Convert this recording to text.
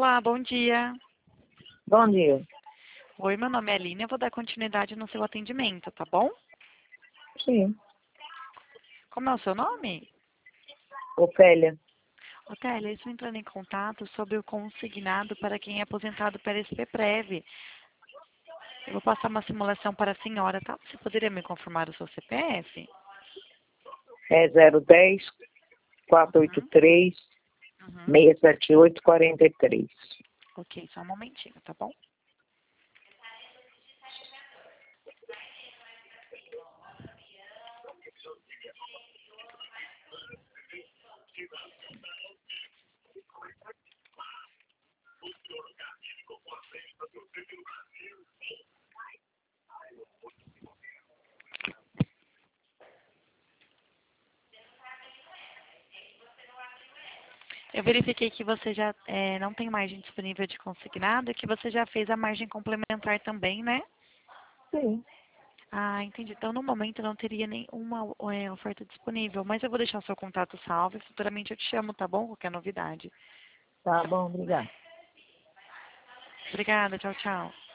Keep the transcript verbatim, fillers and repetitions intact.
Olá, bom dia. Bom dia. Oi, meu nome é Aline, eu vou dar continuidade no seu atendimento, tá bom? Sim. Como é o seu nome? Ofélia. Otélia, estou entrando em contato sobre o consignado para quem é aposentado pela S P Prev. Eu vou passar uma simulação para a senhora, tá? Você poderia me confirmar o seu C P F? É zero dez, quatrocentos e oitenta e Uhum. três, Uhum. seiscentos e setenta e oito, quarenta e três. Ok, só um momentinho, tá bom? Eu verifiquei que você já é, não tem margem disponível de consignado e que você já fez a margem complementar também, né? Sim. Ah, entendi. Então, no momento, não teria nenhuma é, oferta disponível, mas eu vou deixar o seu contato salvo e futuramente eu te chamo, tá bom? Qualquer novidade. Tá bom, obrigada. Obrigada, tchau, tchau.